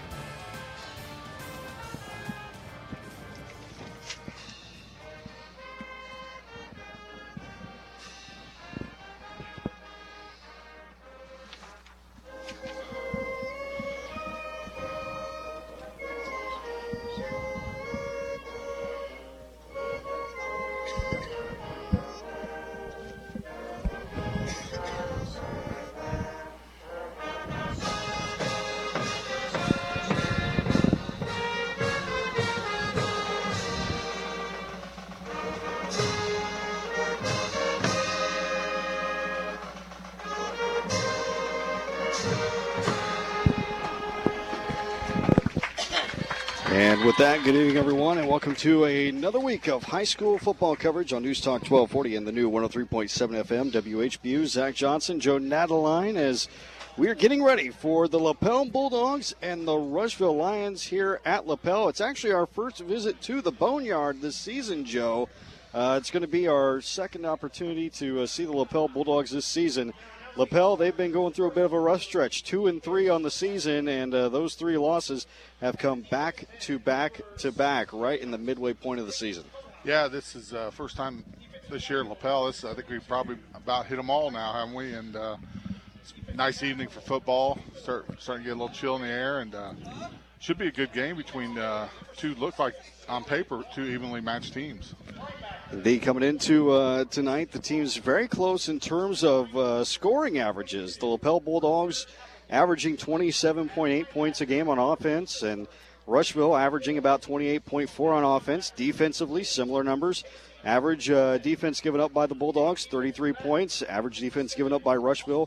And with that, good evening, everyone, and welcome to another week of high school football coverage on News Talk 1240 and the new 103.7 FM WHBU. Zach Johnson, Joe Nataline, as we are getting ready for the Lapel Bulldogs and the Rushville Lions here at Lapel. It's actually our first visit to the Boneyard this season, Joe. It's going to be our second opportunity to see the Lapel Bulldogs this season. Lapel, they've been going through a bit of a rough stretch, 2-3 on the season, and those three losses have come back to back right in the midway point of the season. Yeah, this is first time this year in Lapel. I think we've probably about hit them all now, haven't we? And it's a nice evening for football. Starting to get a little chill in the air, and should be a good game between two, look like on paper, two evenly matched teams. Indeed, coming into tonight, the team's very close in terms of scoring averages. The Lapel Bulldogs averaging 27.8 points a game on offense, and Rushville averaging about 28.4 on offense. Defensively, similar numbers. Average defense given up by the Bulldogs, 33 points. Average defense given up by Rushville,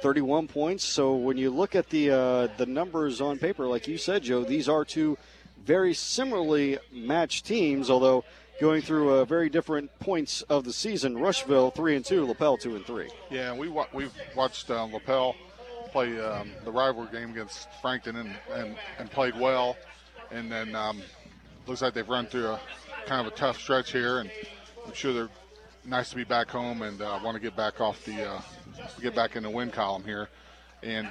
31 points. So when you look at the numbers on paper, like you said, Joe, these are two very similarly matched teams, although going through very different points of the season. Rushville 3-2, Lapel 2-3. Yeah, we've watched Lapel play the rivalry game against Frankton and played well, and then looks like they've run through a kind of a tough stretch here, and I'm sure they're nice to be back home and want to get back get back in the win column here, and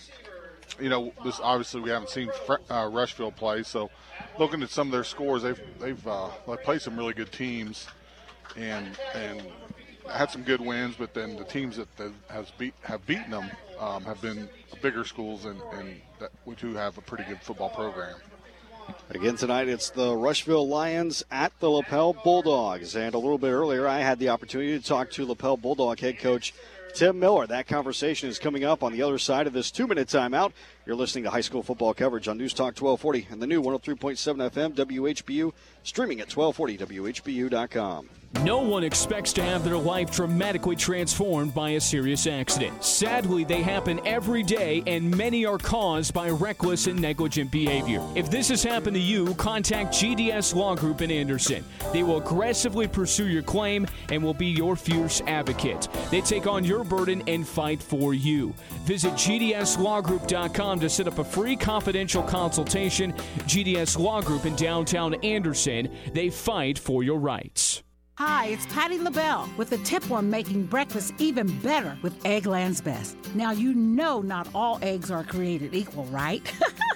this obviously we haven't seen Rushville play, so looking at some of their scores, they've played some really good teams and had some good wins, but then the teams that have beaten them have been bigger schools and that we do have a pretty good football program. Again tonight, it's the Rushville Lions at the Lapel Bulldogs, and a little bit earlier I had the opportunity to talk to Lapel Bulldog head coach Tim Miller. That conversation is coming up on the other side of this 2-minute timeout. You're listening to high school football coverage on News Talk 1240 and the new 103.7 FM WHBU, streaming at 1240WHBU.com. No one expects to have their life dramatically transformed by a serious accident. Sadly, they happen every day, and many are caused by reckless and negligent behavior. If this has happened to you, contact GDS Law Group in Anderson. They will aggressively pursue your claim and will be your fierce advocate. They take on your burden and fight for you. Visit GDSLawGroup.com to set up a free confidential consultation. GDS Law Group in downtown Anderson. They fight for your rights. Hi, it's Patty LaBelle with a tip on making breakfast even better with Eggland's Best. Now, you know not all eggs are created equal, right?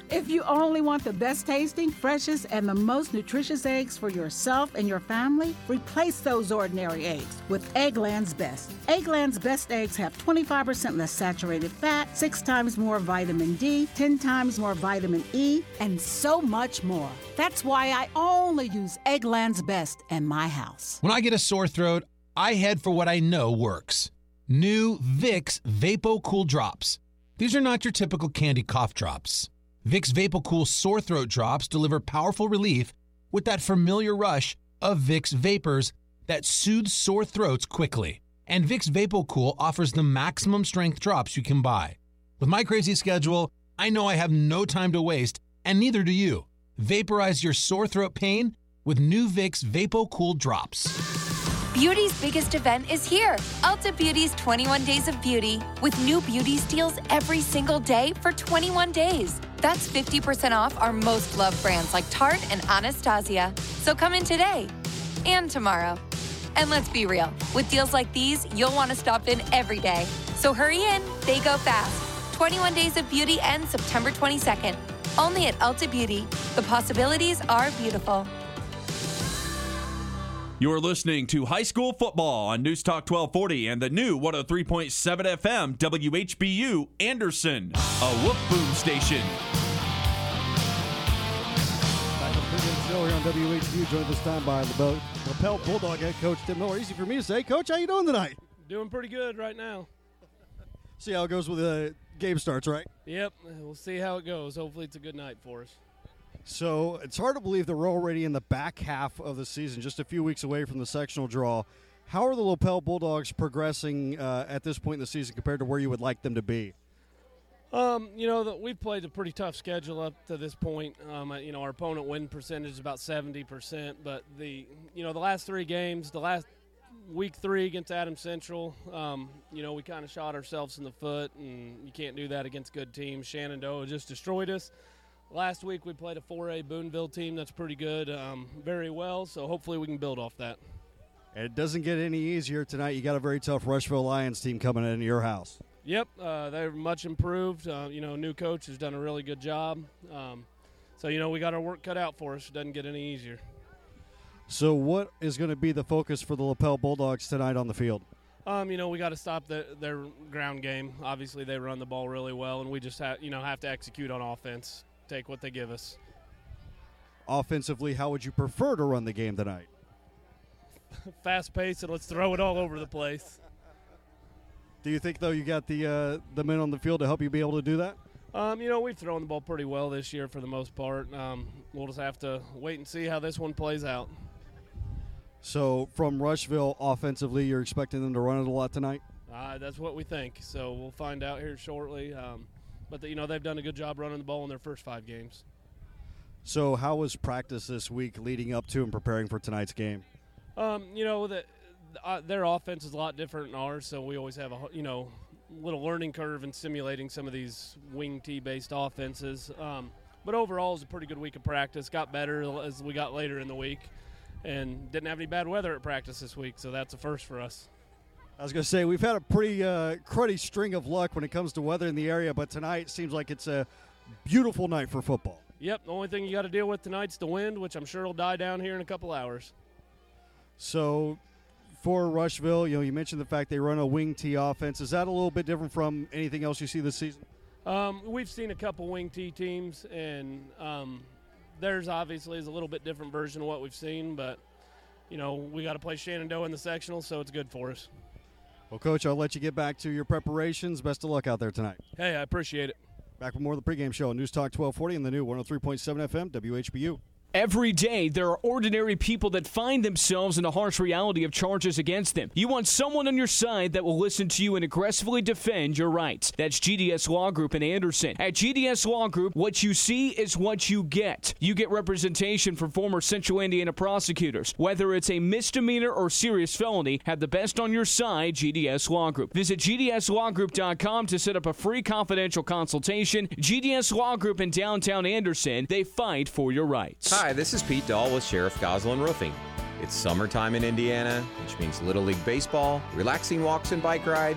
If you only want the best tasting, freshest, and the most nutritious eggs for yourself and your family, replace those ordinary eggs with Eggland's Best. Eggland's Best eggs have 25% less saturated fat, 6 times more vitamin D, 10 times more vitamin E, and so much more. That's why I only use Eggland's Best in my house. When I get a sore throat, I head for what I know works. New Vicks VapoCool Drops. These are not your typical candy cough drops. Vicks VapoCool Sore Throat Drops deliver powerful relief with that familiar rush of Vicks Vapors that soothes sore throats quickly. And Vicks VapoCool offers the maximum strength drops you can buy. With my crazy schedule, I know I have no time to waste, and neither do you. Vaporize your sore throat pain with new Vicks VapoCool Drops. Beauty's biggest event is here. Ulta Beauty's 21 Days of Beauty with new beauty steals every single day for 21 days. That's 50% off our most loved brands like Tarte and Anastasia. So come in today and tomorrow. And let's be real, with deals like these, you'll want to stop in every day. So hurry in, they go fast. 21 Days of Beauty ends September 22nd. Only at Ulta Beauty. The possibilities are beautiful. You're listening to High School Football on News Talk 1240 and the new 103.7 FM WHBU Anderson, a Wolf Boom station. Back on the pregame show here on WHBU, joined this time by Lapel Bulldog head coach Tim Miller. Easy for me to say, Coach, how you doing tonight? Doing pretty good right now. See how it goes with the game starts, right? Yep, we'll see how it goes. Hopefully it's a good night for us. So it's hard to believe that we're already in the back half of the season, just a few weeks away from the sectional draw. How are the Lapel Bulldogs progressing at this point in the season compared to where you would like them to be? We've played a pretty tough schedule up to this point. Our opponent win percentage is about 70%, but the last 3 games, the last week 3 against Adams Central, we kind of shot ourselves in the foot, and you can't do that against good teams. Shenandoah just destroyed us. Last week we played a 4A Boonville team that's pretty good, very well, so hopefully we can build off that. And it doesn't get any easier tonight. You got a very tough Rushville Lions team coming into your house. Yep, they're much improved. New coach has done a really good job. We got our work cut out for us. It doesn't get any easier. So what is going to be the focus for the Lapel Bulldogs tonight on the field? We got to stop their ground game. Obviously, they run the ball really well, and we just have to execute on offense. Take what they give us. Offensively, how would you prefer to run the game tonight? Fast pace, and let's throw it all over the place. Do you think, though, you got the men on the field to help you be able to do that? We've thrown the ball pretty well this year for the most part. We'll just have to wait and see how this one plays out. So from Rushville, offensively, you're expecting them to run it a lot tonight? That's what we think. So we'll find out here shortly. But they've done a good job running the ball in their first 5 games. So how was practice this week leading up to and preparing for tonight's game? Their offense is a lot different than ours, so we always have a little learning curve in simulating some of these wing tee-based offenses. But overall, it was a pretty good week of practice. Got better as we got later in the week, and didn't have any bad weather at practice this week, so that's a first for us. I was going to say, we've had a pretty cruddy string of luck when it comes to weather in the area, but tonight seems like it's a beautiful night for football. Yep, the only thing you got to deal with tonight's the wind, which I'm sure will die down here in a couple hours. So for Rushville, you mentioned the fact they run a wing tee offense. Is that a little bit different from anything else you see this season? We've seen a couple wing tee teams, and theirs obviously is a little bit different version of what we've seen, but, we got to play Shenandoah in the sectional, so it's good for us. Well, Coach, I'll let you get back to your preparations. Best of luck out there tonight. Hey, I appreciate it. Back with more of the pregame show on News Talk 1240 and the new 103.7 FM WHBU. Every day, there are ordinary people that find themselves in the harsh reality of charges against them. You want someone on your side that will listen to you and aggressively defend your rights. That's GDS Law Group in Anderson. At GDS Law Group, what you see is what you get. You get representation from former Central Indiana prosecutors. Whether it's a misdemeanor or serious felony, have the best on your side, GDS Law Group. Visit GDSLawGroup.com to set up a free confidential consultation. GDS Law Group in downtown Anderson, they fight for your rights. Hi, this is Pete Dahl with Sheriff Goslin Roofing. It's summertime in Indiana, which means Little League Baseball, relaxing walks and bike rides,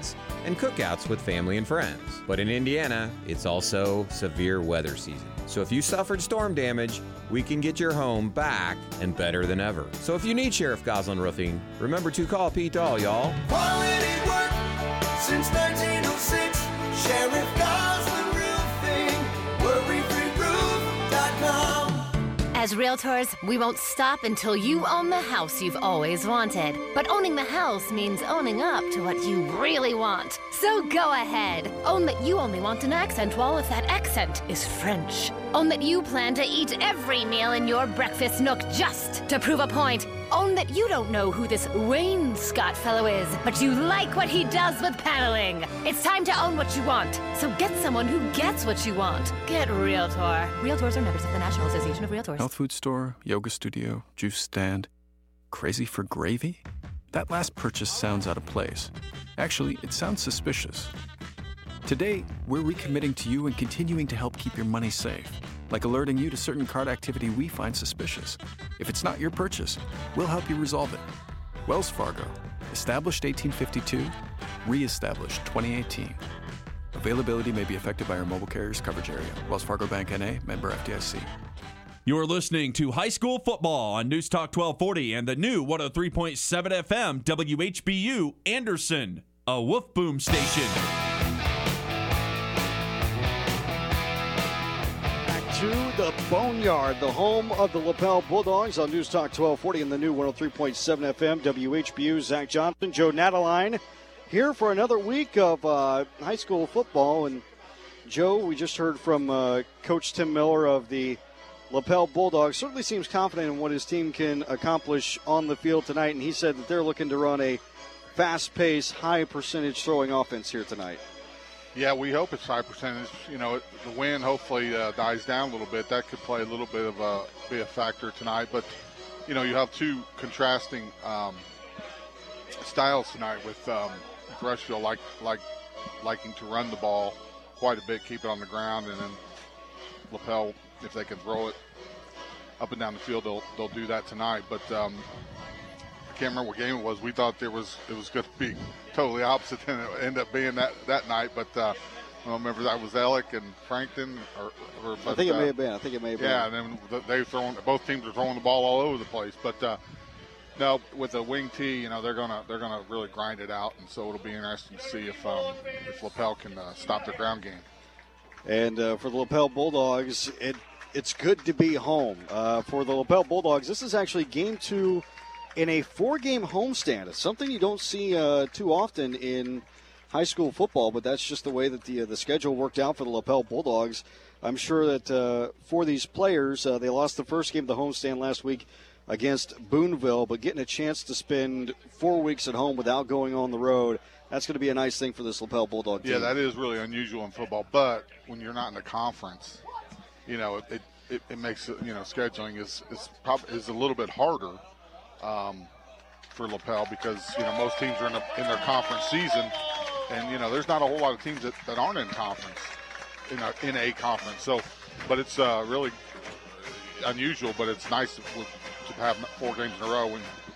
and cookouts with family and friends. But in Indiana, it's also severe weather season. So if you suffered storm damage, we can get your home back and better than ever. So if you need Sheriff Goslin Roofing, remember to call Pete Dahl, y'all. Quality work since 1906. Sheriff Goslin Roofing. WorryFreeRoof.com. As realtors, we won't stop until you own the house you've always wanted. But owning the house means owning up to what you really want. So go ahead. Own that you only want an accent wall if that accent is French. Own that you plan to eat every meal in your breakfast nook just to prove a point. Own that you don't know who this Wayne Scott fellow is, but you like what he does with paneling. It's time to own what you want. So get someone who gets what you want. Get Realtor. Realtors are members of the National Association of Realtors. Health food store, yoga studio, juice stand. Crazy for gravy? That last purchase sounds out of place. Actually, it sounds suspicious. Today, we're recommitting to you and continuing to help keep your money safe, like alerting you to certain card activity we find suspicious. If it's not your purchase, we'll help you resolve it. Wells Fargo, established 1852, re-established 2018. Availability may be affected by our mobile carrier's coverage area. Wells Fargo Bank N.A., member FDIC. You're listening to High School Football on News Talk 1240 and the new 103.7 FM WHBU Anderson, a Wolf Boom station. To the Boneyard, the home of the Lapel Bulldogs on News Talk 1240 and the new 103.7 FM WHBU. Zach Johnson, Joe Nataline here for another week of high school football. And Joe, we just heard from Coach Tim Miller of the Lapel Bulldogs. Certainly seems confident in what his team can accomplish on the field tonight, and he said that they're looking to run a fast-paced, high-percentage throwing offense here tonight. Yeah, we hope it's high percentage. You know, the wind hopefully dies down a little bit. That could play a little bit of be a factor tonight. But, you know, you have two contrasting styles tonight with Rushville liking to run the ball quite a bit, keep it on the ground, and then Lapel, if they can throw it up and down the field, they'll do that tonight. But I can't remember what game it was. We thought it was going to be totally opposite, and it ended up being that night. But I don't remember if that was Ellick and Frankton. But, I think it may have been. Yeah, and then both teams are throwing the ball all over the place. But no, with a wing tee, you know, they're gonna really grind it out, and so it'll be interesting to see if Lapel can stop their ground game. And for the Lapel Bulldogs, it's good to be home. For the Lapel Bulldogs, this is actually game 2 in a 4-game homestand. It's something you don't see too often in high school football, but that's just the way that the schedule worked out for the Lapel Bulldogs. I'm sure that for these players, they lost the first game of the homestand last week against Boonville, but getting a chance to spend 4 weeks at home without going on the road, that's going to be a nice thing for this Lapel Bulldog team. Yeah, that is really unusual in football, but when you're not in a conference, you know, it makes it, you know, scheduling is a little bit harder for Lapel because, you know, most teams are in their conference season, and, you know, there's not a whole lot of teams that aren't in conference, in a conference. So, but it's really unusual, but it's nice to have 4 games in a row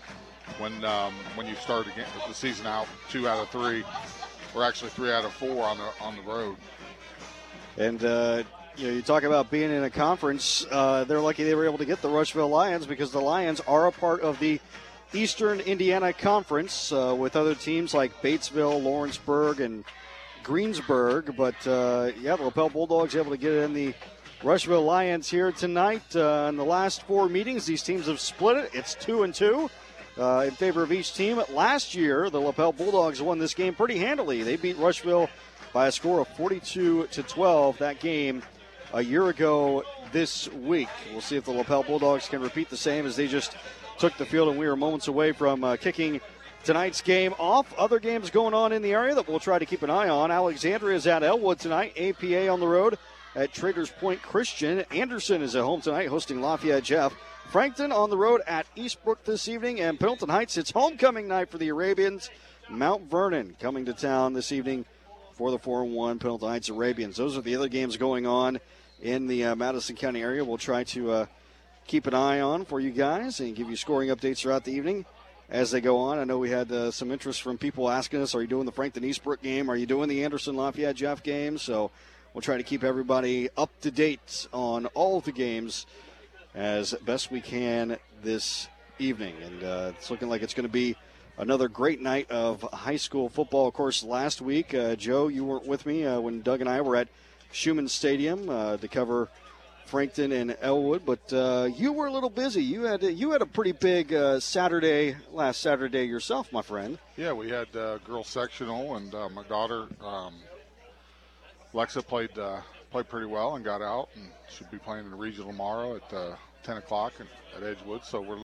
when you start the season out 2 out of 3, or actually 3 out of 4 on the road. And you know, you talk about being in a conference. They're lucky they were able to get the Rushville Lions because the Lions are a part of the Eastern Indiana Conference with other teams like Batesville, Lawrenceburg, and Greensburg. But yeah, the Lapel Bulldogs able to get in the Rushville Lions here tonight. In the last 4 meetings, these teams have split it. It's 2-2 in favor of each team. Last year, the Lapel Bulldogs won this game pretty handily. They beat Rushville by a score of 42-12. That game a year ago this week. We'll see if the Lapel Bulldogs can repeat the same as they just took the field, and we are moments away from kicking tonight's game off. Other games going on in the area that we'll try to keep an eye on. Alexandria is at Elwood tonight. APA on the road at Traders Point Christian. Anderson is at home tonight hosting Lafayette Jeff. Frankton on the road at Eastbrook this evening. And Pendleton Heights, it's homecoming night for the Arabians. Mount Vernon coming to town this evening for the 4-1 Pendleton Heights Arabians. Those are the other games going on in the Madison County area. We'll try to keep an eye on for you guys and give you scoring updates throughout the evening as they go on. I know we had some interest from people asking us, are you doing the Frankton Eastbrook game? Are you doing the Anderson Lafayette Jeff game? So we'll try to keep everybody up to date on all of the games as best we can this evening. And it's looking like it's going to be another great night of high school football. Of course, last week, Joe, you weren't with me when Doug and I were at Schumann Stadium to cover Frankton and Elwood, but you were a little busy. You had a pretty big Saturday last Saturday yourself, my friend. Yeah, we had girls sectional, and my daughter Lexa played pretty well and got out, and should be playing in the regional tomorrow at 10 o'clock at Edgewood. So we're